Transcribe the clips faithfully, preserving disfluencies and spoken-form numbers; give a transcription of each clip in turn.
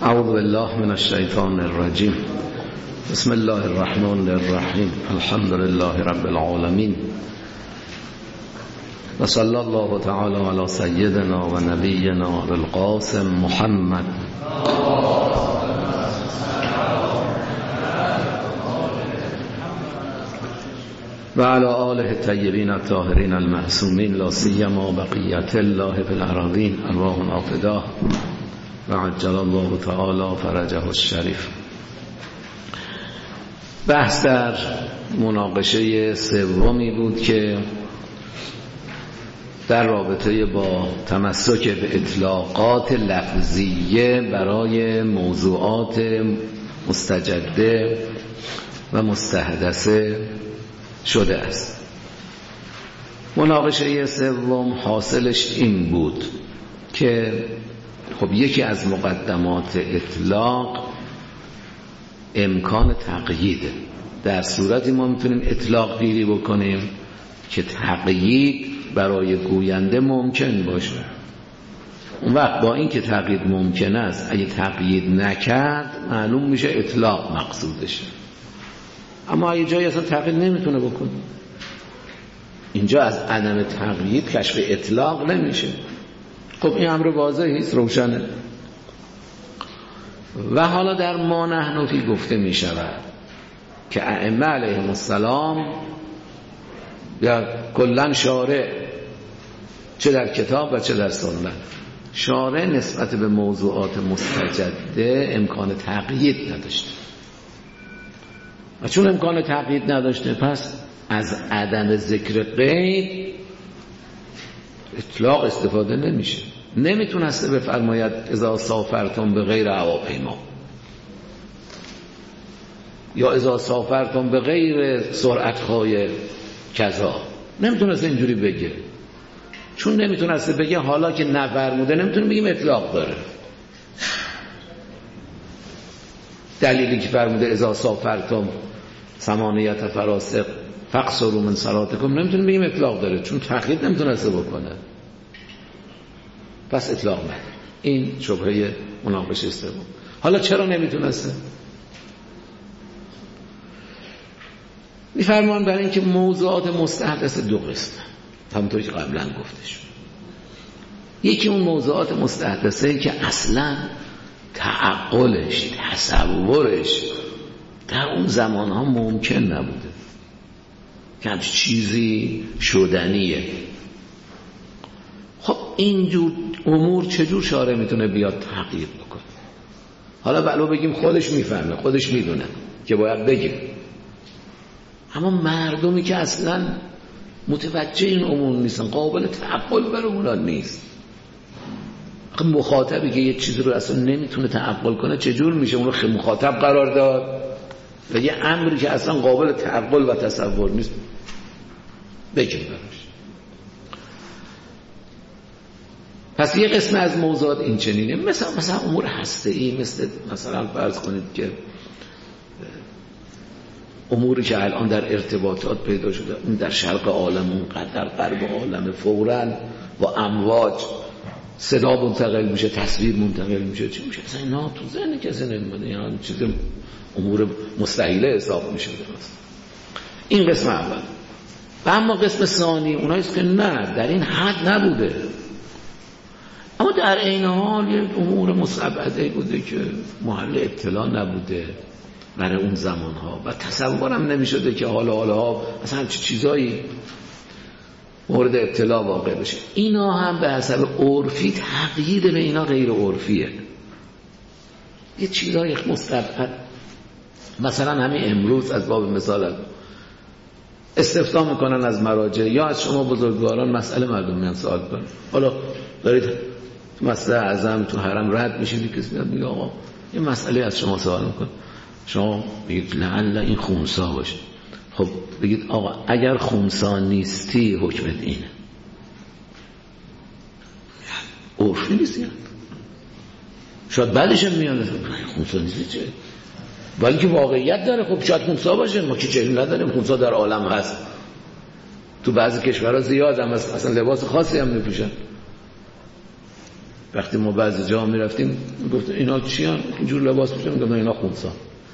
اعوذ بالله من الشیطان الرجیم. بسم الله الرحمن الرحیم. الحمد لله رب العالمین و صلی الله تعالی علی سیدنا و نبینا القاسم محمد و علی آله الطیبین الطاهرین المعصومین لا سیما بقیت الله فی الارضین ارواحنا فداه و عجل الله تعالی فرجه الشریف. بحث در مناقشه سومی بود که در رابطه با تمسک به اطلاقات لفظیه برای موضوعات مستجده و مستحدثه شده است. مناقشه سوم حاصلش این بود که خب یکی از مقدمات اطلاق امکان تقییده. در صورتی ما میتونیم اطلاق گیری بکنیم که تقیید برای گوینده ممکن باشه. اون وقت با این که تقیید ممکن است، اگه تقیید نکرد معلوم میشه اطلاق مقصودشه. اما اگه جایی اصلا تقیید نمیتونه بکنه، اینجا از عدم تقیید کشف اطلاق نمیشه. خب این امر واضحی است، روشنه. و حالا در ما نحن فی گفته می شود که ائمه علیهم السلام یا کلن شارع، چه در کتاب و چه در سنت، شارع نسبت به موضوعات مستجده امکان تقیید نداشته. و چون امکان تقیید نداشته، پس از عدم ذکر قید اطلاق استفاده نمیشه. نمیتونسته بفرماید اذا سافرتم به غیر هواپیما یا اذا سافرتم به غیر سرعت‌های کذا. نمیتونسته اینجوری بگه. چون نمیتونسته بگه، حالا که نفرموده نمیتونیم بگیم اطلاق داره. دلیلی که فرموده اذا سافرتم ثمانیت فراسق فقصروا من صلاتکم نمیتونیم بگیم اطلاق داره، چون تقیید نمیتونسته بکنه. پس اطلاق نداره. این شبهه مناقشه است. حالا چرا نمیتونسته؟ میفرمان برای اینکه موضوعات مستحدث دو قسمه، همونطوری که قبلا گفته شد. یکی اون موضوعات مستحدثه که اصلا تعقلش، تصورش در اون زمانها ممکن نبوده که همچین چیزی شدنیه. خب اینجور امور چجور شارع میتونه بیاد تقیید بکنه؟ حالا بلو بگیم خودش میفهمه، خودش میدونه که باید بگیم، اما مردمی که اصلا متوجه این امور نیستن، قابل تعقل برای اونا نیست. مخاطبی که یه چیزی رو اصلا نمیتونه تعقل کنه چجور میشه اون رو مخاطب قرار داد و یه امری که اصلا قابل تعقل و تصور نیست بگیم براش؟ پس یه قسم از موضوعات این چنینه، مثلا مثلا امور هسته‌ای، مثل مثلا فرض کنید که اموری که الان در ارتباطات پیدا شده، اون در شرق عالم، اون در غرب عالم، فوراً با امواج صدا منتقل میشه، تصویر منتقل میشه، چی میشه؟ اصلا اینا تو ذهن کسی نمیاد، یعنی چیز امور مستحیله حساب میشه. درست. این قسم اول. و اما قسم ثانی اوناییست که نه، در این حد نبوده، اما در این حال یه امور مستبعده بوده که محل ابتلا نبوده برای اون زمانها و تصورم نمیشده که حالا حالا مثلا همچین چیزایی مورد ابتلا واقع بشه. اینا هم به حسب عرفی تقیید به اینا غیر عرفیه. یه چیزای مستبعد، مثلا همین امروز از باب مثال استفتاء میکنن از مراجع یا از شما بزرگواران مسئله مردم میان سوال کنن. حالا دارید مسئله اعظم تو حرم رد میشید، کسی میاد میگه آقا این مسئله از شما سوال میکن، شما بگید لعل این خونسا باشه. خب بگید آقا اگر خونسا نیستی حکمت اینه. عرفی نیست، شاید بعدش هم میاد خونسا نیستی چه، ولی که واقعیت داره. خب شاید خونسا باشه، ما که جهل نداریم، خونسا در عالم هست. تو بعضی کشورها زیاد هم هست، اصلا لباس خاصی هم میپوشن. وقتی ما بعضی جا میرفتیم گفت اینا چی هن؟ اینجور لباس میشن، میگم اینا خونسا.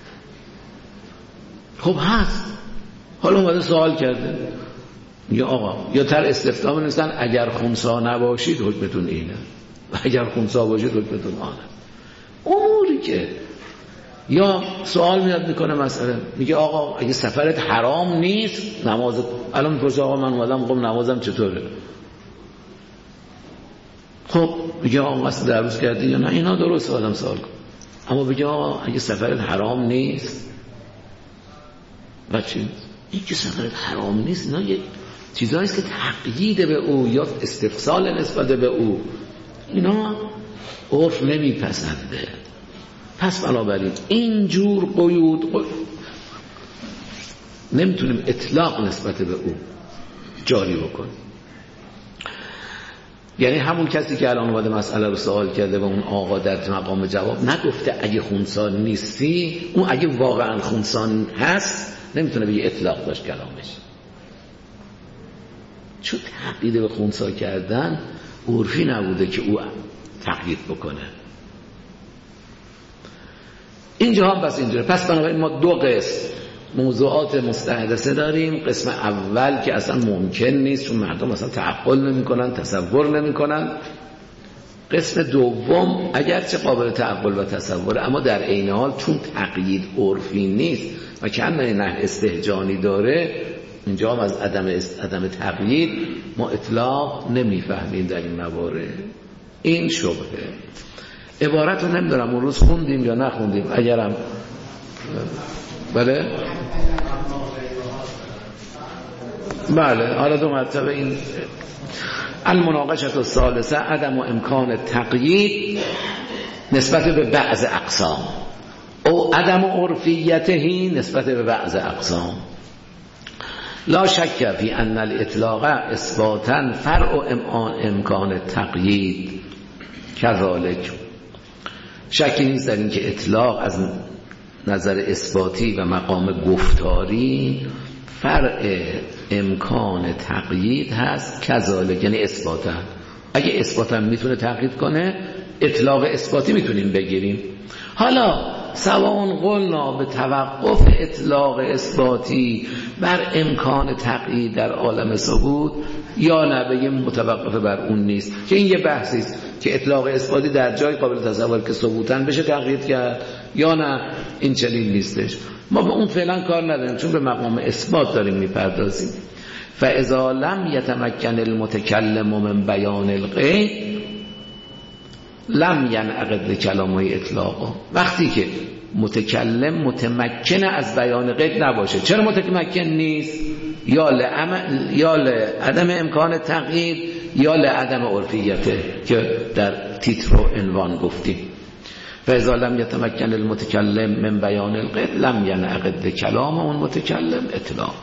خب هست. حالا اومده سوال کرده، میگه آقا یا تر استفهام نیستن اگر خونسا نباشید حکمتون اینه و اگر خونسا باشید حکمتون آنه. اموری که یا سوال میاد میکنه مسئله، میگه آقا اگه سفرت حرام نیست نماز، الان میپرسه آقا من اومدم خب نمازم چطوره؟ خب میگه آقا قصد دروس کردی یا نه؟ اینا درست آدم سوال کن. اما بگه آقا اگه سفرت حرام نیست و چی؟ این که سفرت حرام نیست اینا یه چیزایی است که تقیید به او یا استفصال نسبت به او، اینا عرف نمیپسنده. پس بنابراین اینجور قیود, قیود نمیتونیم اطلاق نسبت به او جاری بکنیم. یعنی همون کسی که الان اومده مسئله رو سوال کرده و اون آقا در مقام جواب نگفته اگه خونسان نیستی، اون اگه واقعا خونسان هست نمیتونه بگه اطلاق داشت کلامش، چون تقیید به خونسا کردن عرفی نبوده که او تقیید بکنه. اینجا هم بس اینجوره. پس بنابراین ما دو قسم موضوعات مستحدثه داریم. قسم اول که اصلا ممکن نیست چون مردم اصلا تعقل نمی کنن، تصور نمی کنن. قسم دوم اگرچه قابل تعقل و تصوره اما در عین حال چون تقیید عرفی نیست و کنه نه استهجانی داره، اینجا هم از عدم عدم تقیید ما اطلاق نمیفهمیم در این موارد. این شبهه. عبارت رو نمیدارم اون روز خوندیم یا نخوندیم، اگرم بله بله حالا دو مرتبه این المناقشه الثالثه عدم و امکان تقیید نسبت به بعض اقسام او عدم عرفیته نسبت به بعض اقسام. لا شک فی ان الاطلاق اثباتا فرع امکان تقیید کذالک. شکی نیست در این که اطلاق از نظر اثباتی و مقام گفتاری فرع امکان تقیید هست کذالک، یعنی اثباتا. اگه اثباتا میتونه تقیید کنه اطلاق اثباتی میتونیم بگیریم. حالا سواء قلنا به توقف اطلاق اثباتی بر امکان تقیید در عالم ثبوت یا نه بگیم متوقف بر اون نیست، که این یه بحثی است که اطلاق اثباتی در جای قابل تصور که ثبوتن بشه تقیید کرد یا نه این چنین نیستش. ما به اون فعلا کار نداریم چون به مقام اثبات داریم میپردازیم. فاذا لم یتمکن المتکلم من بیان الغیب لم ینعقد کلامه اطلاقا. وقتی که متکلم متمکن از بیان غیب نباشه، چرا متمکن نیست؟ یا لعم... یا لعدم امکان تقیید یا لعدم عرفیته که در تیتر و عنوان گفتیم. فاذا لم یتمکن المتکلم من بیان الغیب لم ینعقد کلام اون متکلم اطلاق.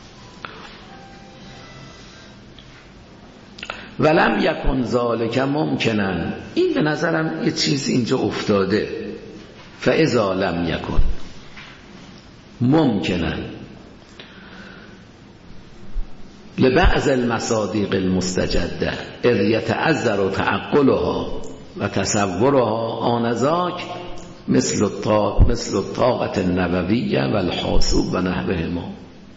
ولم یکن ذالک ممکنن. این به نظرم یه چیز اینجا افتاده. فاذا لم یکن ممکنن لبعض المصادیق المستجده اذ یتعذر تعقلها و تصورها آنذاک مثل الطاق مثل الطاقت النبویه و الحاسوب و نحوهما.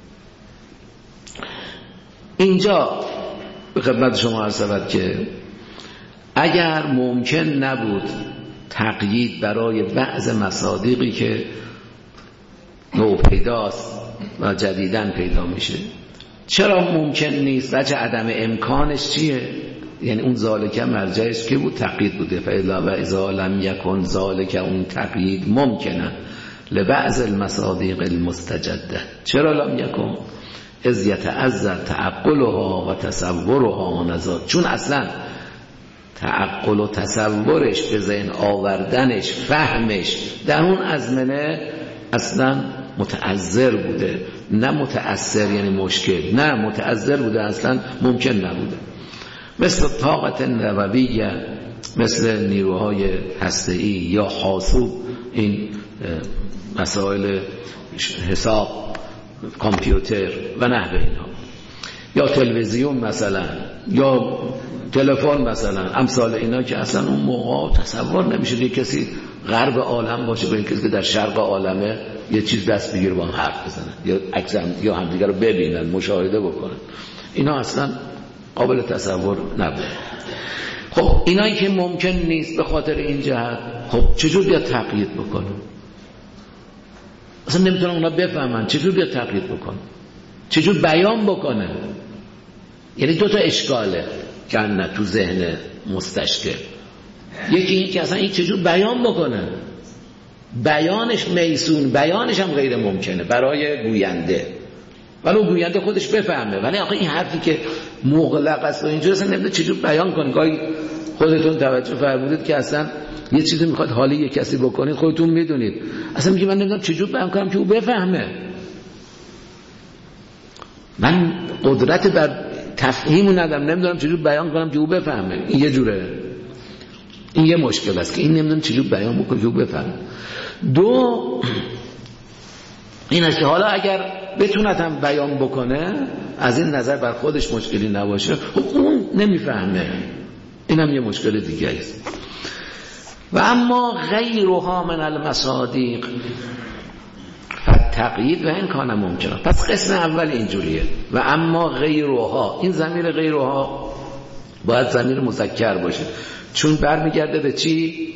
اینجا به خدمت شما عرض شود که اگر ممکن نبود تقیید برای بعض مصادیقی که نو پیداست و جدیدن پیدا میشه، چرا ممکن نیست؟ وجه عدم امکانش چیه؟ یعنی اون ذالک مرجعش که بود تقیید بوده. فاذا و اذا لم یکن ذالک اون تقیید ممکنه لبعض المصادیق المستجده. چرا لم یکن؟ اذ یتعذر تعقلها و تصورها نزاد. چون اصلا تعقل و تصورش به ذهن آوردنش فهمش در اون ازمنه اصلا متعذر بوده، نه متأثر یعنی مشکل، نه متعذر بوده، اصلا ممکن نبوده. مثل طاقت نوویه، مثل نیروهای هسته‌ای یا حاسوب، این مسائل حساب کامپیوتر و نحوه اینها، یا تلویزیون مثلا، یا تلفن مثلا امثال اینا که اصلا اون موقع تصور نمیشه یه کسی غرب عالم باشه با این کسی که در شرق عالمه یه چیز دست بگیره با هم حرف بزنن یا عکس هم یا همدیگه رو ببینن مشاهده بکنن. اینا اصلا قابل تصور نبود. خب اینایی که ممکن نیست به خاطر این جهت، خب چجور بیاد تقیید بکنه؟ اصلا نمیتونن اونا بفهمن چجور بیاد تقیید بکنه، چجور بیان بکنه. یعنی دو تا اشکاله که نه تو ذهن مستشکل. یکی این که اصلا این چجور بیان بکنه، بیانش میسون، بیانش هم غیر ممکنه برای گوینده، ولی گوینده خودش بفهمه. ولی آخه این حرفی که مغلق است و اینجور اصلا نمیده چجور بیان کنه. گاهی خودتون توجه فرمودید که اصلا یه چیزی میخواد حالی یه کسی بکنید، خودتون میدونید اصلا میگه من نمیدونم چجور بیان کنم که او بفهمه. من قدرت بر تفهیمو ندارم، نمیدونم چجور بیان کنم که او بفهمه. این یه جوره، این یه مشکل است که این نمیدونم چجور بیان بکنم که او بفهمه. دو این است که حالا اگر بتوند هم بیان بکنه از این نظر بر خودش مشکلی نباشه، خب اون نمیفهمه، اینم یه مشکل دیگه است. و اما غیرها من المصادیق فتقیید و این کانه ممکنه. پس قسم اول اینجوریه و اما غیرها، این ضمیر غیرها باید ضمیر مذکر باشه، چون برمیگرده به چی؟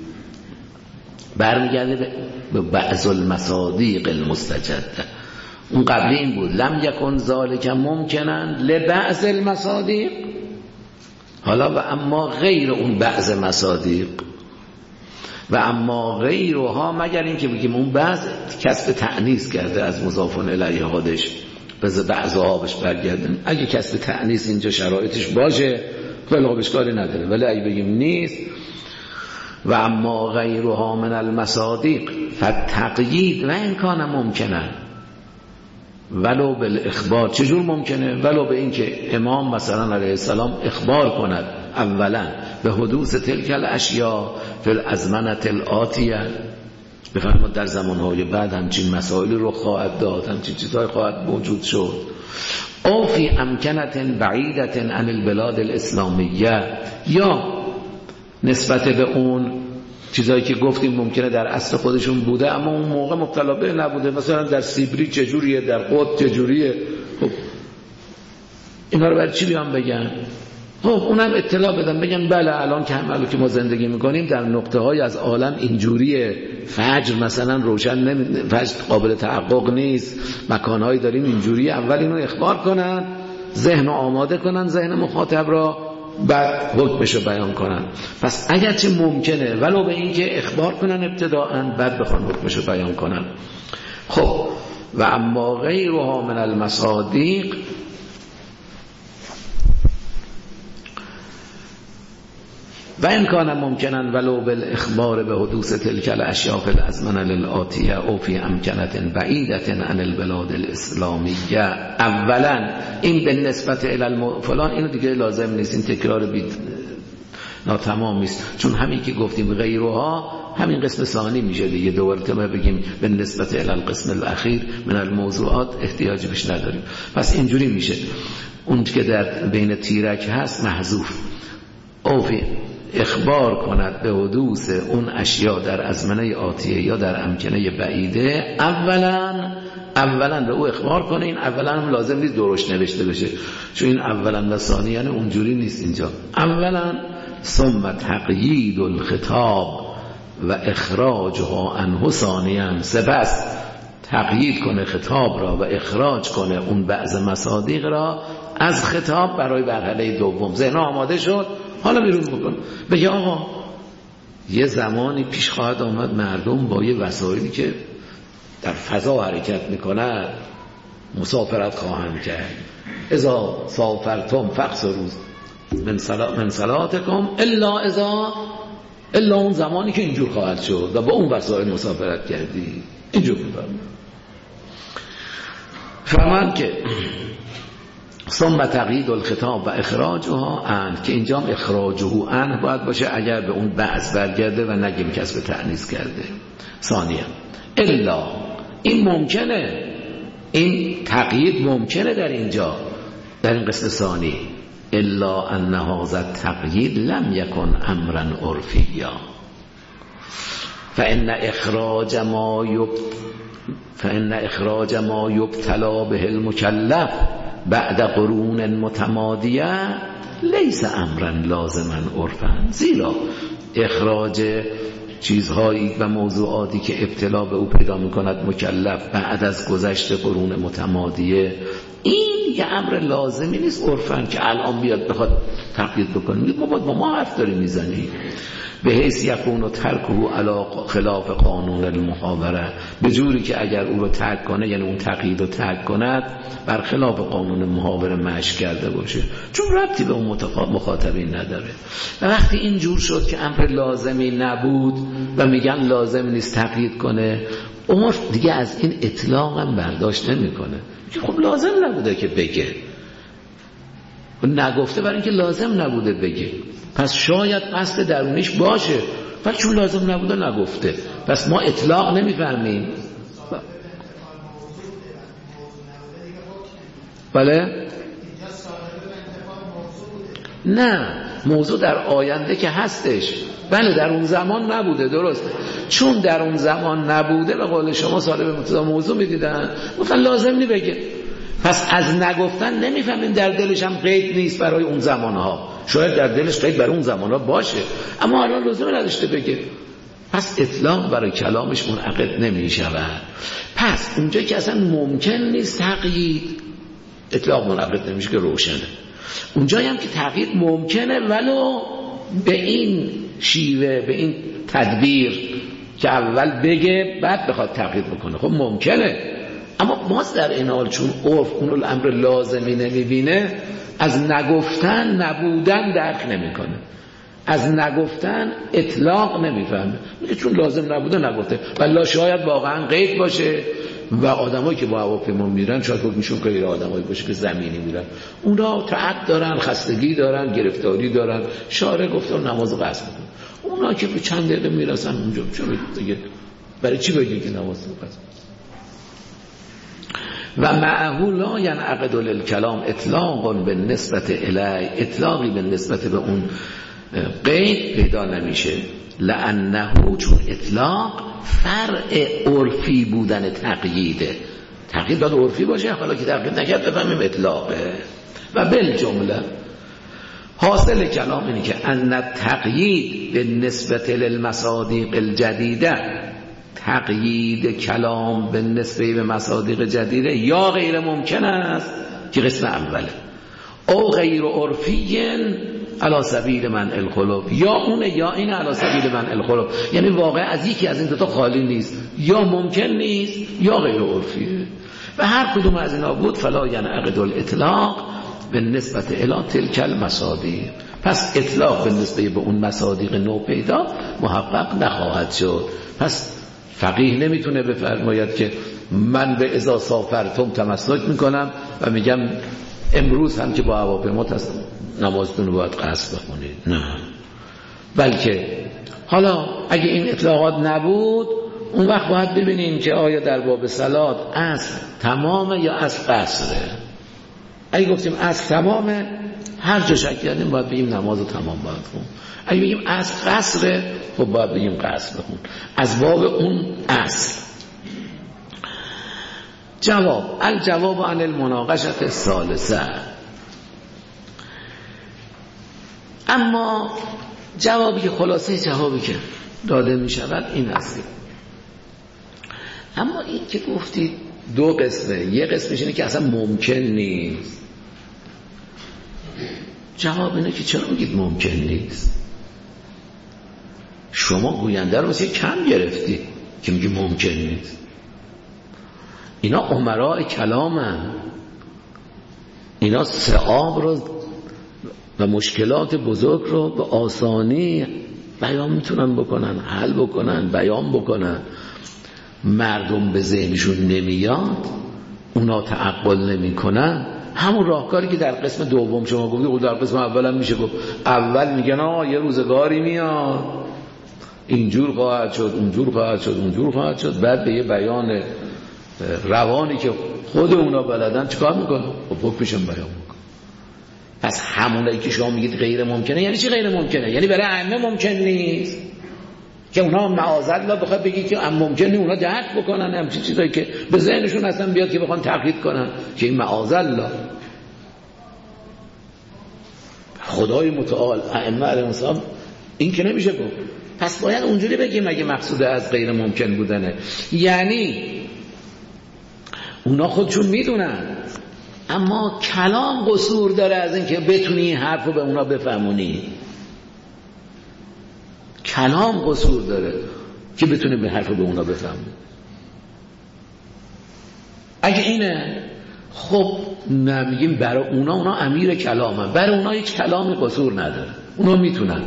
برمیگرده به بعض المصادیق المستجده. اون قبلی این بود لم یکن ذالک ممکنن لبعض المصادیق، حالا و اما غیر اون بعض مصادیق. و اما غیرها مگر این که بگیم اون بعض کسب تأنیث کرده از مضاف الیه خودش بذار بعضها بهش برگردن. اگه کسب تأنیث اینجا شرایطش باشه خیلی خوبش کاری نداره، ولی اگه بگیم نیست و اما غیرها من المصادیق فتقیید و این کان ممکنه ولو بالاخبار. چجور ممکنه؟ ولو به این که امام مثلا علیه السلام اخبار کند اولا به حدوث تلک الاشیاء فی الازمنه الاتیه، بفرماد در زمانهای بعد همچین مسائلی رو خواهد داد، همچین چیزهای خواهد موجود شد. او فی امکنه بعیدت عن البلاد الاسلامیه، یا نسبت به اون چیزایی که گفتیم ممکنه در اصل خودشون بوده اما اون موقع مبتلا به نبوده، مثلا در سیبری چجوریه، در قطب چجوریه. خب اینا رو برای چی بیان بگن؟ خب اونم اطلاع بدن، بگن بله الان که همالو که ما زندگی میکنیم در نقطه های از عالم اینجوریه، فجر مثلا روشن نمی... فجر قابل تحقق نیست، مکانهایی داریم اینجوریه. اول اینو اخبار کنن، ذهن رو آماده کنن، ذهن مخاطب را، بعد حکمشو بیان کنن. پس اگرچه ممکنه ولو به این که اخبار کنن ابتداءً بعد بخوان حکمشو بیان کنن. خب و اما غیرها من المصادیق و این کان ممکنن ولو بالاخبار به حدوث تلک الاشیاء فی الازمنه الاتیه او فی امکنه بعیدت عن البلاد الاسلامیه. اولا این به نسبت الی الم... فلان، اینو دیگه لازم نیست، این تکرار بید ناتمامی است، چون همین که گفتیم غیرها همین قسم ثانی میشه دیگه، دوباره تا بگیم به نسبت الی القسم الاخیر من الموضوعات احتیاجی بهش نداریم. پس اینجوری میشه اون که در بین تیرک هست محذوف، او فی اخبار کند به حدوث اون اشیاء در ازمنه آتیه یا در امکنه بعیده. اولا اولا به او اخبار کنه، این اولا هم لازم نیست درشت نوشته بشه، چون این اولا و ثانی یعنی اونجوری نیست اینجا. اولا ثم تقیید الخطاب و اخراجها عنه ثانیا، سپس تقیید کنه خطاب را و اخراج کنه اون بعض مصادیق را از خطاب برای مرحله دوم. ذهن آماده شد، حالا بیرون بکن، بگه آقا یه زمانی پیش خواهد آمد مردم با یه وسایلی که در فضا حرکت میکنن مسافرت خواهند کرد. اذا سافرتم فقصروا من صلا من صلاتکم الا اذا الا اون زمانی که اینجور خواهد شد و با اون وسایل مسافرت کردی. اینجور میفرمه فرمان که ثم تقیید الخطاب و اخراجها عن، که اینجا اخراجه عن باید باشه اگر به اون بعض برگرده و نگیم کسب تأنیث کرده. ثانیا الا، این ممکنه، این تقیید ممکنه در اینجا در این قسم ثانی، الا ان هذا التقیید لم یکن امرا عرفیا فان اخراج ما یب فان اخراج ما یبتلا به المکلف بعد قرون متمادیه لیس امرا لازما عرفا، زیرا اخراج چیزهایی و موضوعاتی که ابتلا به او پیدا میکند مکلف بعد از گذشت قرون متمادیه، این یه امر لازمی نیست عرفاً که الان بیاد بخواد تقیید بکنه. ما باید با ما حرف داریم میزنیم به حیث یکون و ترکه علی خلاف قانون المحاوره، به جوری که اگر او رو ترک کنه، یعنی اون تقیید رو ترک کند، بر خلاف قانون محاوره مشی کرده باشه، چون ربطی به اون مخاطبین نداره. و وقتی این جور شد که امر لازمی نبود و میگن لازم نیست تقیید کنه، عمر دیگه از این اطلاق هم برداشت نمیکنه که خب لازم نبوده که بگه، نگفته برای اینکه لازم نبوده بگه، پس شاید قصد درونیش باشه، ولی چون لازم نبوده نگفته، پس ما اطلاق نمیفهمیم. بله؟ نه، موضوع در آینده که هستش، بله در اون زمان نبوده، درسته، چون در اون زمان نبوده به قول شما صاحب مقتضا موضوع میدیدن، گفتن لازم نی بگه، پس از نگفتن نمیفهمیم در دلش هم قید نیست برای اون زمانها، شاید در دلش قید برای اون زمانها باشه اما الان لازم نداشته بگه، پس اطلاق برای کلامش منعقد نمیشود. پس اونجا که اصلا ممکن نیست تقیید، اطلاق منعقد نمیشه که روشنه. اونجایی هم که تقیید ممکنه ولو به این شیوه، به این تدبیر که اول بگه بعد بخواد تقیید بکنه، خب ممکنه، اما باز در این حال چون عرف اون الامر لازمی نمیبینه، از نگفتن نبودن درک نمیکنه، از نگفتن اطلاق نمیفهمه، میگه چون لازم نبوده نگفته، ولی شاید واقعا قید باشه و آدمایی که با هواپیما میرن شاید حکمشون غیر آدمایی باشه که زمینی میرن، اونا تعب دارن، خستگی دارن، گرفتاری دارن، شارع گفته نماز قصر بکن، اونا که به چند دقیقه میرسن اونجا چرا دیگه برای چی بگی که نماز قصر؟ و معه لا ینعقد للکلام اطلاق به نسبت الی، اطلاقی به نسبت به اون قید پیدا نمیشه، لانه چون اطلاق فرع عرفی بودن تقییده، تقیید باید عرفی باشه، حالا که تقیید نکرد بفهمیم اطلاقه. و بالجمله حاصل کلام اینه که ان تقیید به نسبت للمصادیق الجدیده، تقیید کلام به نسبه به مصادیق جدیده یا غیر ممکن است که قسم اوله، او غیر عرفی علی سبیل من الخلف، یا اونه یا این علی سبیل من الخلف، یعنی واقع از یکی از این دو تا خالی نیست، یا ممکن نیست یا غیر عرفیه، و هر کدوم از اینا بود فلا ینعقد الاطلاق به نسبت الی تلک المصادیق، پس اطلاق به نسبه به اون مصادیق نو پیدا محقق نخواهد شد. پس فقیه نمیتونه بفرماید که من به اذا سافرتم تمسک میکنم و میگم امروز هم که با هواپیما نمازتون رو باید قصر بخونید، نه، بلکه حالا اگه این اطلاقات نبود اون وقت باید ببینیم که آیا در باب صلات اصل تمامه یا اصل قصره. اگه گفتیم اصل تمامه، هر جا شک کردیم باید بگیم نماز رو تمام باید خون، اگه بگیم اصل قصره خب باید بگیم قصر بخون از باب اون اصل. جواب الجواب عن المناقشه الثالثه، اما جوابی که خلاصه جوابی که داده می شود این است، اما این که گفتید دو قسمه، یه قسمش اینه که اصلا ممکن نیست، جواب اینه که چرا میگید ممکن نیست؟ شما گوینده رو مثل کم گرفتی که میگی ممکن نیست. اینا امراء کلامن، اینا صعاب رو و مشکلات بزرگ رو به آسانی بیان میتونن بکنن، حل بکنن، بیان بکنن. مردم به ذهنشون نمیاد، اونا تعقل نمیکنن. همون راهکاری که در قسم دوم شما گفتید، در قسم اول هم میشه گفت. اول میگن آه یه روزگاری میاد اینجور خواهد شد، اونجور خواهد شد، اونجور خواهد شد، بعد به یه بیان روانی که خود اونا بلدن چیکار میکنه؟ خب حکمشون بیان میکنه. پس همونایی که شما میگید غیر ممکنه یعنی چی غیر ممکنه؟ یعنی برای ائمه ممکن نیست که اونا معاذالله بخواد بگی که ام ممکنه اونا درک بکنن همچین چیزایی که به ذهنشون اصلا بیاد که بخوان تقلید کنن که این معاذالله. خدای متعال ائمه علیهم السلام این که نمیشه گفت. پس باید اونجوری بگیم اگه مقصود از غیر ممکن بودنه، یعنی اونا خودشون میدونن اما کلام قصور داره از این که بتونی این حرف رو به اونا بفهمونی. کلام قصور داره که بتونه به حرف رو به اونا بفهمونی. اگه اینه خب نمیگیم برای اونا، اونا امیر کلامه، برای اونا هیچ کلامی قصور نداره، اونا میتونن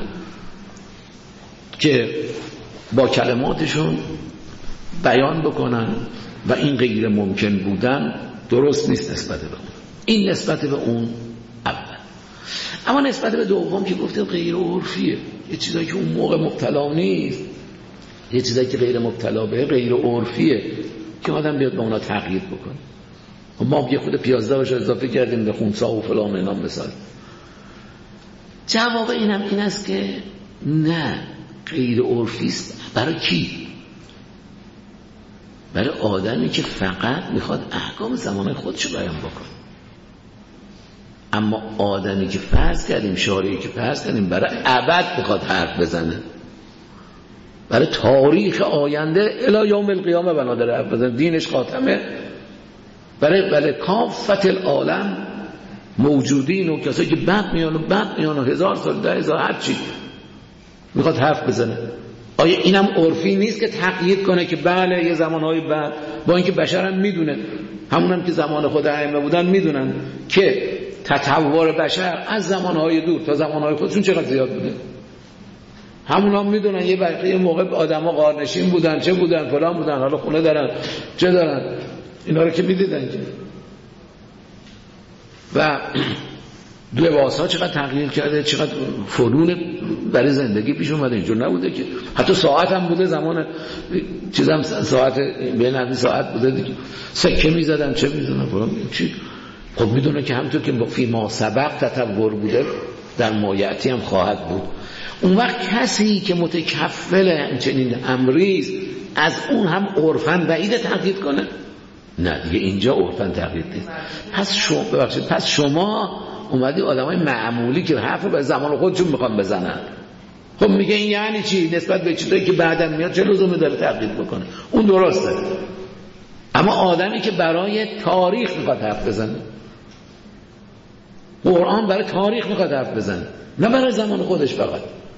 که با کلماتشون بیان بکنن و این غیر ممکن بودن درست نیست نسبت به اون. این نسبت به اون اول. اما نسبت به دوم که گفتیم غیر عرفیه، یه چیزایی که اون موقع مبتلا نیست، یه چیزایی که غیر مبتلا به غیر عرفیه که آدم بیاد به اونا تقیید بکنه. ما یه خود پیازده باشه اضافه کردیم به خونسا و فلان اینا مثال. جواب اینم این است که نه، غیر عرفی است. برای کی؟ برای آدمی که فقط میخواد احکام زمان خودشو بیان بکنه. اما آدمی که فرض کردیم، شارعی که فرض کردیم برای ابد بخواد حرف بزنه، برای تاریخ آینده الی یوم القیامه بنادر حرف بزنه، دینش خاتمه، برای برای کافت العالم موجودین و کسایی که بعد میان و بعد میان و هزار سال ده هزار هر چی میخواد حرف بزنه. آیا اینم عرفی نیست که تقیید کنه که بله یه زمانهای بعد، با اینکه بشر هم میدونه، همون هم که زمان خود ائمه بودن میدونن که تطور بشر از زمانهای دور تا زمانهای خودشون چقدر زیاد بوده، همون هم میدونن یه بقیه موقع آدم ها غارنشین بودن، چه بودن فلان بودن، حالا خونه دارن چه دارن، اینا رو که میدیدن که. و لباس ها چقدر تغییر کرده، چقدر فنون برای زندگی پیش اومده، اینجور نبوده که حتی ساعت هم بوده، زمان چیزم ساعت بین همین ساعت بوده دیگه، سکه میزدن چه میزدن فلان چی. خب میدونه که همونطور که فی ما سبق تطور بوده در مایعتی هم خواهد بود. اون وقت کسی که متکفل چنین امریست از اون هم عرفاً بعید تقلید کنه؟ نه دیگه اینجا عرفاً تقلید نیست. پس شما ببخشید پس شما اومدی آدمای معمولی که حرف رو به زمان خودشون میخوان بزنن، خب میگه این یعنی چی نسبت به چیزایی که بعداً میاد چه لزومی داره تقلید بکنه؟ اون درسته. اما آدمی که برای تاریخ میخواد حرف بزنه، قرآن برای تاریخ میخواد حرف بزنه نه برای زمان خودش فقط،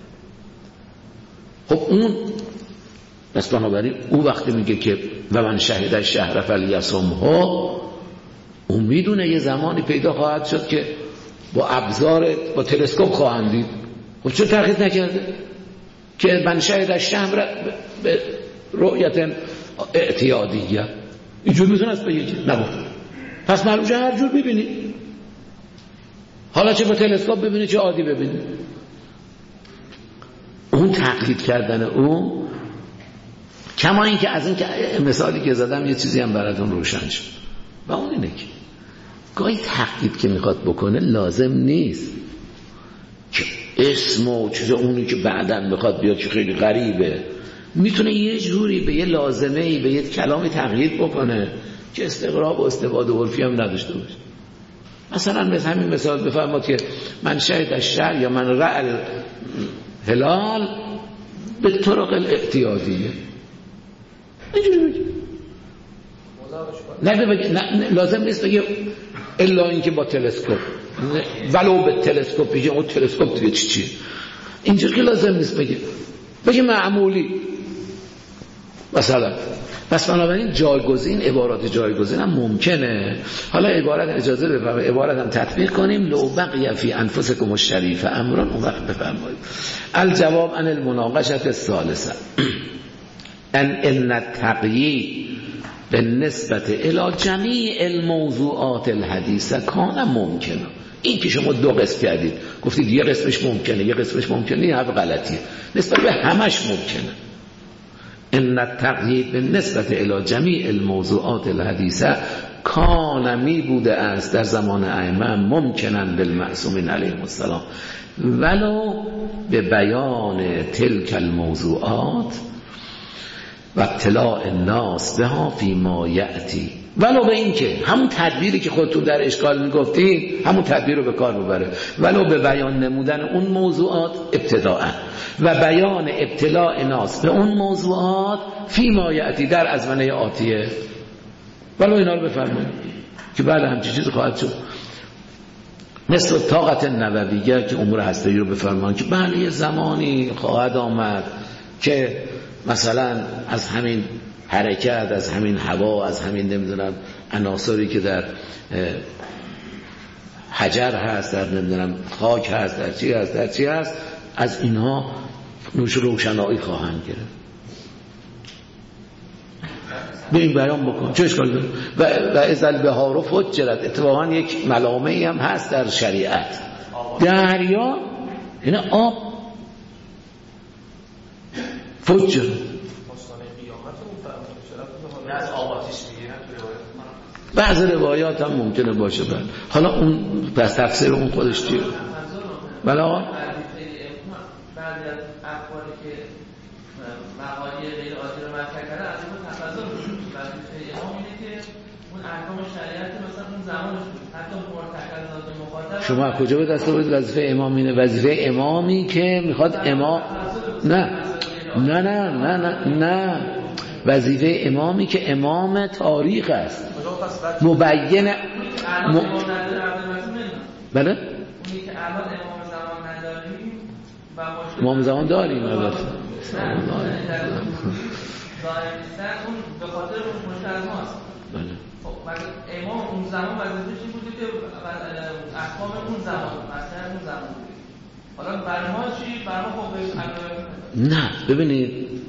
خب اون پس بنابراین او وقتی میگه که و من شهد الشهر فلیصمه، اون میدونه یه زمانی پیدا خواهد شد که با ابزار با تلسکوپ خواهند دید. خب چون تقلید نکرده که من شهد الشهر به رؤیت اعتیادیه اینجور میتونه است بگه نگفت، پس معلومه هر جور ببینی، حالا چه با تلسکوپ ببینی چه عادی ببینی. اون تقلید کردن اون کما این که از این که مثالی که زدم یه چیزی هم براتون روشن شد و اون اینه که گاهی تقلید که میخواد بکنه لازم نیست که اسم و چیز اونی که بعداً میخواد بیاد که خیلی غریبه، میتونه یه جوری به یه لازمه‌ای به یه کلامی تقلید بکنه که استقراب و استفاده عرفی هم نداشته باشه. مثلا مثل همین مثال بفرماد که من شهد الشهر یا من رأى الهلال به طرق الاعتیادیه، اینجوری بگه نه بگه نه لازم نیست بگه الا اینکه با تلسکوپ، ولو به تلسکوپ بگه اون تلسکوپ دیگه چی چیه، اینجوری که لازم نیست بگه، بگه معمولی مثلا. پس بنابراین جایگزین، عبارات جایگزین هم ممکنه. حالا عبارت اجازه بفرمایید عبارت هم تطبیق کنیم. لو بقی فی انفسکم الشریف امرون، اون وقت بفرمایید الجواب عن المناقشه الثالثه ان ان التقیید بالنسبه الی جمیع الموضوعات الحدیثه کان ممکنه. این که شما دو قسم کردید، گفتید یه قسمش ممکنه یه قسمش ممکنه، این حرف غلطیه، نسبت به همش ممکنه. ان التقیید بالنسبه الی جمیع الموضوعات الحدیثه کان می بوده است در زمان ائمه ممکنن للمعصومین علیهم السلام ولو به بیان تلک الموضوعات و اطلاع الناس بها فی ما یأتی، ولو به این که همون تدبیری که خودتون در اشکال میگفتین همون تدبیر رو به کار ببره، ولو به بیان نمودن اون موضوعات ابتداء و بیان ابتلاع ناس به اون موضوعات فی ما یأتی در ازمنه آتیه، ولو اینا رو بفرمایید که بله همچین چیزی خواهد شد. مثل طاقت نوویه که امور هسته‌ای رو بفرمایید که بله یه زمانی خواهد آمد که مثلا از همین حرکت، از همین هوا، از همین نمیدونم عناصری که در حجر هست، در نمیدونم خاک هست، در چی هست، در چی هست، از اینها نوش روشنایی خواهند گرفت. به این بیان بکن چه اشکالی داره؟ و و ازل بهار فجرت، اتفاقا یک ملامه‌ای هم هست در شریعت، دریا این آب فجر بعض روایات هم ممکنه باشه بله. حالا اون پس تفسیر اون خودش چیه؟ بله آقا بعضی از اخباری که مقالی غیر عادی رو مطرح کردن از اون تفسیر بود. وظیفه امام اینه که اون احکام شریعت مثلا اون زمانش بود، حتی معتقدات مخاطب. شما کجا به دست آورید وظیفه امام اینه؟ وظیفه امامی که میخواد امام نه نه نه نه نه نه وظیفه امامی که امام تاریخ است، مبین م... بله اونی که الان امام زمان نداریم و امام زمان داریم البته ظاهر نیستن، اون به خاطر اون مشکل ماست. بله خب امام اون زمان وظیفه‌ش این بوده که احکام اون زمان مثلا اون زمان حالا برای ما چی؟ برای ما خب نه ببینید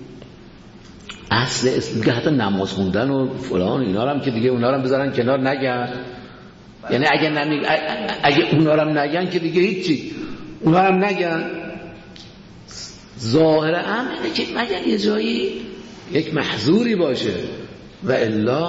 اصل اسم که حتی نماز خوندن و فلان اینا رو هم که دیگه اونا رو هم بذارن کنار نگن، یعنی اگه نمی... اگه اونا رو هم نگن که دیگه هیچی، اونا رو هم نگن. ظاهر امره که مگر یه جایی یک محظوری باشه و الا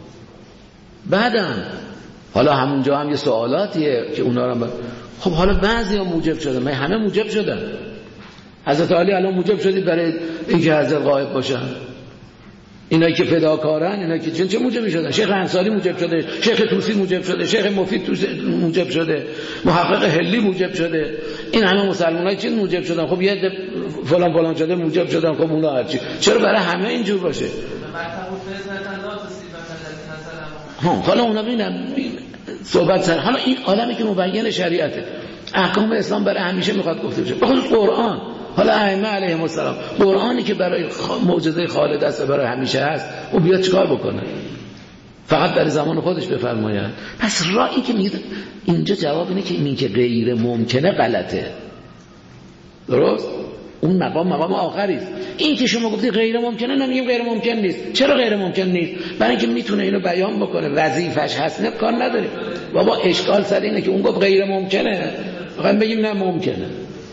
بعدم حالا همونجا هم یه سوالاتیه که اونا رو هم ب... خب حالا بعضی ها موجب شدن، من همه موجب شدن. حضرت علی الان موجب شدید برای اینکه حضرت غایب باشن؟ اینایی که فداکارن، اینایی که چه موجب شدن؟ شیخ انصاری موجب شده، شیخ طوسی موجب شده، شیخ مفید موجب شده، محقق حلی موجب شده، این همه مسلمانای چی موجب شدن؟ خب یه فلان فلان شده موجب شدن، خب اونا هرچی. چرا برای همه اینجور باشه؟ ها حالا اونا ببینن صحبت سر حالا این آدمی که مبین شریعته، احکام اسلام برای همیشه میخواد گفته بشه، بخصوص قرآن. حالا ائمه علیهم السلام قرآنی که برای معجزه خالد است برای همیشه هست، او بیاد چیکار بکنه؟ فقط در زمان خودش بفرماید. پس راهی که میگه اینجا جواب اینه که این که غیر ممکنه غلطه، درست؟ اون مقام مقام آخری است. این که شما گفتی غیر ممکنه، نمیگیم غیر ممکن نیست. چرا غیر ممکن نیست؟ برای اینکه میتونه اینو بیان بکنه، وظیفش هست، نه کار نداریم. بابا اشکال سر اینه که اون گفت غیر ممکنه، میخوایم بگیم نه ممکنه.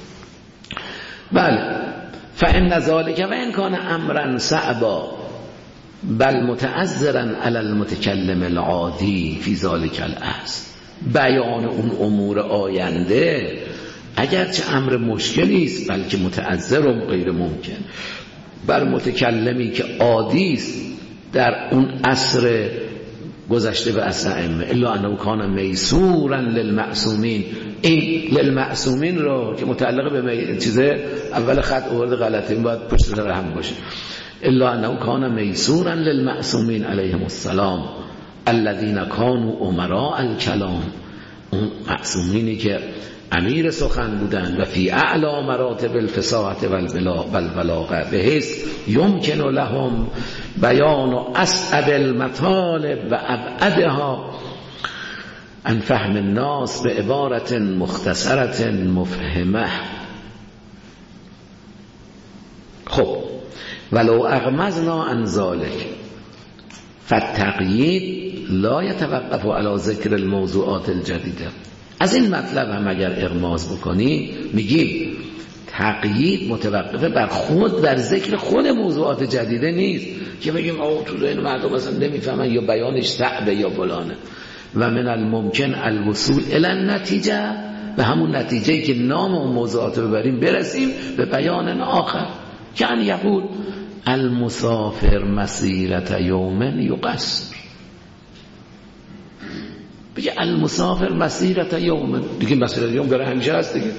بله فإن ذلك و ان کان امرا صعبا بل متعذرا علی المتکلم العادی فی ذلك الاصل، بیان اون امور آینده اگرچه امر مشکلی است بلکه متعذر و غیر ممکن بر متکلمی که عادی است در اون عصر گذشته به عصر ائمه، الا انه کان میسورا للمعصومین. این للمعصومین رو که متعلق به می... چیزه اول خط آورده غلطه، این باید پشت سر هم باشه. الا انه کان میسورا للمعصومین علیهم السلام الذين كانوا امراء الكلام، اون معصومینی که امیر سخن بودن و فی اعلی مراتب الفصاحت والبلاغه بحیث یمکن لهم بیان اصعب المطالب و ابعدها عن فهم الناس به عبارت مختصرت مفهمه. خب ولو اغمزنا عن ذلك فالتقیید لا يتوقف على ذکر الموضوعات الجدیده. از این مطلب هم اگر اغماز بکنی میگیم تقیید متوقفه بر خود در ذکر خود موضوعات جدیده نیست که بگیم آه تو ذهن مردم مثلا نمیفهمن یا بیانش صعبه یا فلانه. و من الممکن الوصول الی النتیجه، به همون نتیجه‌ای که نام اون موضوعات رو ببریم برسیم به بیان آخر. یعنی یقول المسافر مسیرت یوم یقصر، بگه المسافر مسیرت یوم، دیگه مسیرت یوم برای همیشه هست دیگه.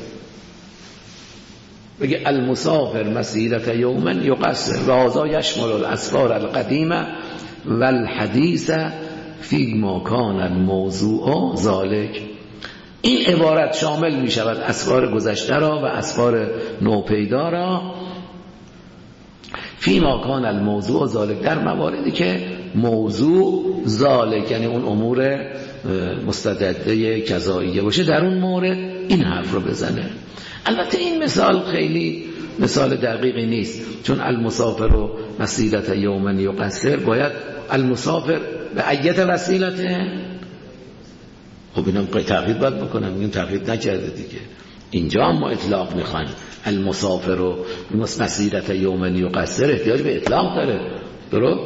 بگه المسافر مسیرت یوم یقصر و هذا یشمل الاسفار القدیمه و الحدیث فی ما کان الموضوع ذالک. این عبارت شامل می شود اسفار گذشته را و اسفار نوپیدا را، فی ما کان الموضوع ذالک، در مواردی که موضوع ذالک یعنی اون امور مستجده قضاییه باشه، در اون مورد این حرف رو بزنه. البته این مثال خیلی مثال دقیقی نیست، چون المسافر و مسیرت یومن یقصر باید المسافر به ایت وسیلته. خب اینم تقیید باید بکنم، این تقیید نکرده دیگه. اینجا هم ما اطلاق میخوایم. المسافر و مسیرت یومن یقصر احتیاج به اطلاق داره، درست؟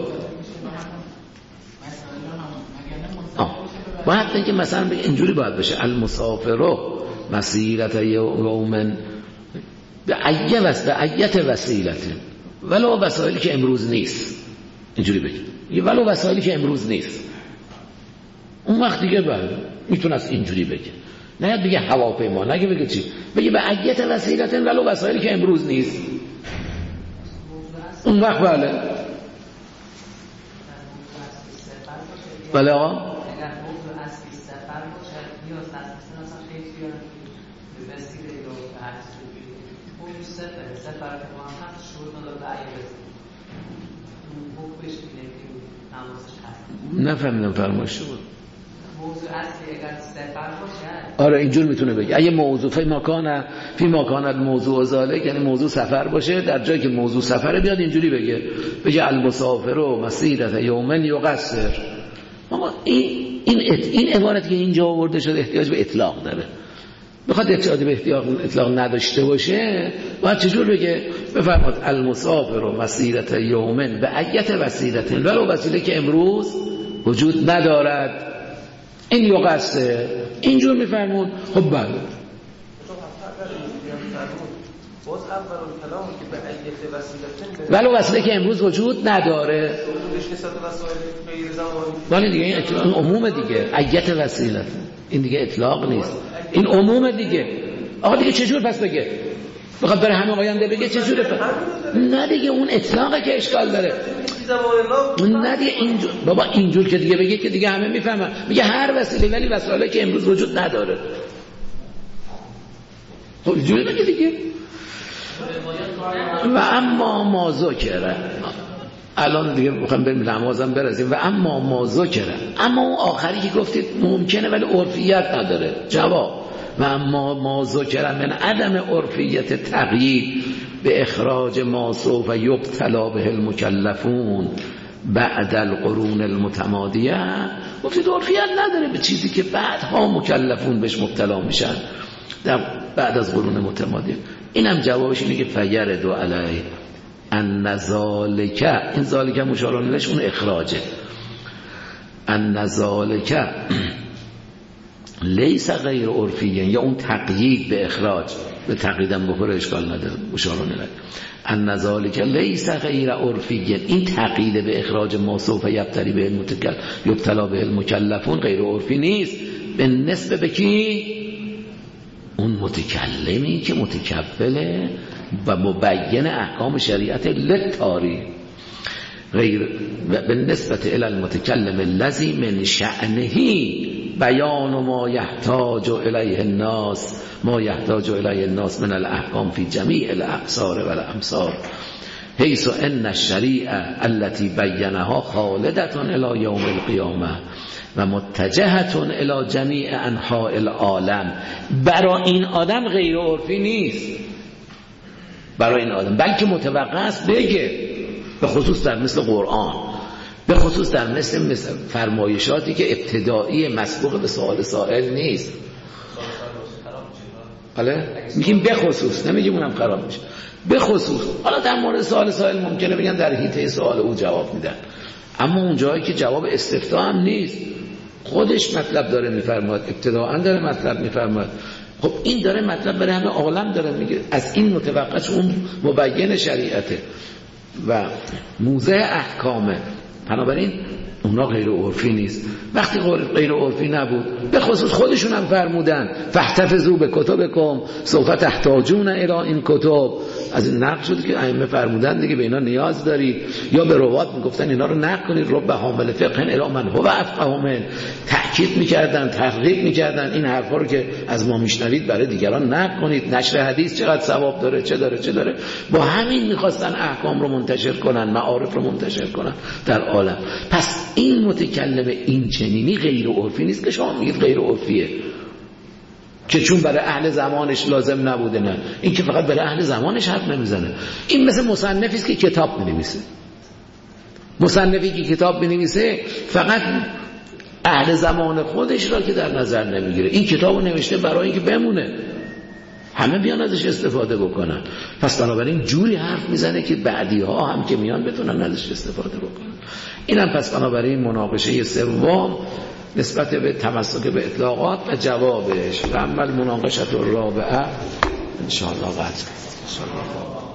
باید بگه مثلا بگه اینجوری باید بشه المسافر و مسیرت یومن به ایت وسیلته ولو وسایلی که امروز نیست، اینجوری بگه ولو وسایلی که امروز نیست. اون وقت دیگه باید میتونه از اینجوری بگه، نه بگه هواپیما، نگه بگه چی، بگه به ایت وسیلته ولو وسایلی که امروز نیست. اون وقت بله بله آقا نفهمیدم فرمایش شما. آره اینجور میتونه بگه اگه موضوع فی مکان فی مکان الموضوع ذالک، یعنی موضوع سفر باشه، در جایی که موضوع سفره بیاد اینجوری بگه، بگه المسافر و مسیرت یومن یقصر. اما این این این عبارت که اینجا آورده شده احتیاج به اطلاق داره. بخواد احتیاج به اطلاق اطلاق نداشته باشه باید چجور بگه؟ بفرماد المسافر و مسیرت یومن به ایت وسیلت ولو وسیله که امروز وجود ندارد، این یقصر. اینجور میفرمون. خب بله ولو وسیله که امروز وجود نداره، ولی دیگه این عموم دیگه، ایت وسیلت، این دیگه اطلاق نیست، این عموم دیگه. آقا دیگه چجور پس بگه؟ بخواد برای همه آینده بگه چجوره؟ نه دیگه اون اطلاقه که اشکال داره. نه دیگه اینجور بابا اینجور که دیگه بگه که دیگه همه میفهمن، میگه هر وسیله ولی وسایلی که امروز وجود نداره. خب اینجوری بگه دیگه. و اما ما ذکره، الان دیگه میخوام بریم نمازم برسیم. و اما ما ذکره، اما اون آخری که گفتید ممکنه ولی عرفیت نداره. جواب و اما ما ذکره من عدم عرفیت تقیید به اخراج ما سوف یبتلا به المکلفون بعد القرون المتمادیه، گفتید عرفیت نداره به چیزی که بعدها مکلفون بهش مبتلا میشن در بعد از قرون متمادیه. اینم جوابش اینه که فیرد علیه ان ذالک، این ذالک مشار الیهش اون اخراجه، ان ذالک لیس غیر عرفیه، یا اون تقیید به اخراج، به تقییدم بخوره اشکال نداره، مشار الیه ان ذالک لیس غیر عرفیه، این تقیید به اخراج ما سوف یبتلی به المتکل یبتلا به المکلفون غیر عرفی نیست. به نسبت به کی؟ اون متکلمی که متکفله و مبین احکام شریعت للتاری، غیر به نسبت الی المتکلم الذی من شأنه بیان ما یحتاج الیه الناس ما یحتاج الیه الناس من الاحکام فی جمیع الاقصار و الامصار حیث ان الشریعه التي بینها خالدة الی یوم القیامه و متجهة الی جمیع انحاء العالم. برای این آدم غیر عرفی نیست، برای این آدم، بلکه متوقع است بگه، به خصوص در مثل قرآن، به خصوص در مثل, مثل فرمایشاتی که ابتدایی مسبوق به سوال سائل نیست. بله میگیم به خصوص، نمیگیم اونم خراب میشه، به خصوص. حالا در مورد سوال سائل ممکنه بگن در حیطه سوال او جواب میدن، اما اون جایی که جواب استفتاء هم نیست، خودش مطلب داره میفرماد، ابتداءً داره مطلب میفرماد. خب این داره مطلب برای همه عالم داره میگه، از این متوقع اون مبین شریعته و موضع احکامه. بنابراین اونا غیر عرفی نیست. وقتی غیر عرفی نبود، به خصوص خودشون هم فرمودن فاحتفظوا بکتبکم سوف تحتاجون الی این کتب. از این نقل شد که ائمه فرمودن دیگه به اینا نیاز دارید، یا به روات میگفتن اینا رو نقل کنید، رب حامل فقه الی من هو افقه من، تاکید میکردن، ترغیب میکردن این حرفا رو که از ما میشنوید برای دیگران نقل کنید. نشر حدیث چقدر ثواب داره، چه داره چه داره. با همین میخواستن احکام رو منتشر کنن، معارف رو منتشر کنن در عالم. پس این متکلم این چنینی غیر عرفی نیست که شما میگید غیر عرفیه، که چون برای اهل زمانش لازم نبوده. نه، این که فقط برای اهل زمانش حرف نمیزنه. این مثل مصنفی است که کتاب مینویسه. مصنفی که کتاب مینویسه فقط اهل زمان خودش را که در نظر نمیگیره. این کتابو نوشته برای اینکه بمونه، همه بیان ازش استفاده بکنن. پس بنابراین جوری حرف میزنه که بعدی ها هم که میان بتونن ازش استفاده بکنن. اینم پس بنابراین مناقشه سوم نسبت به تمسک به اطلاقات و جوابش. و اما المناقشه الرابعه ان شاء الله قطع.